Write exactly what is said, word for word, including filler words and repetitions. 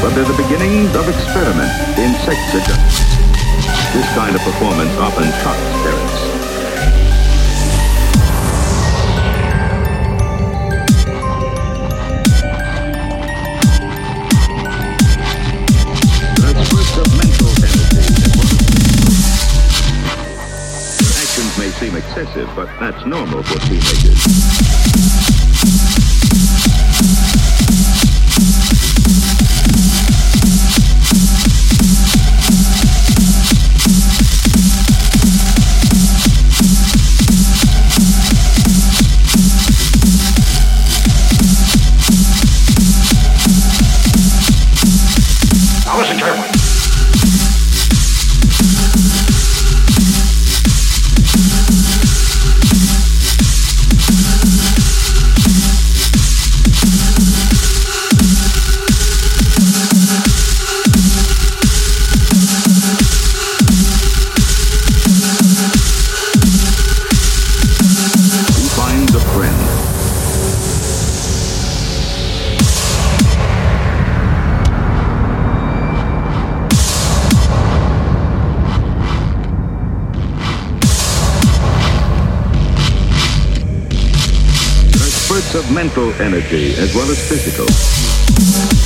but they're the beginnings of experiment in sex adjustment. This kind of performance often shocks parents. There's bursts of mental energy. Actions may seem excessive, but that's normal for teenagers. Now listen carefully. He finds a friend. Spurts of mental energy as well as physical.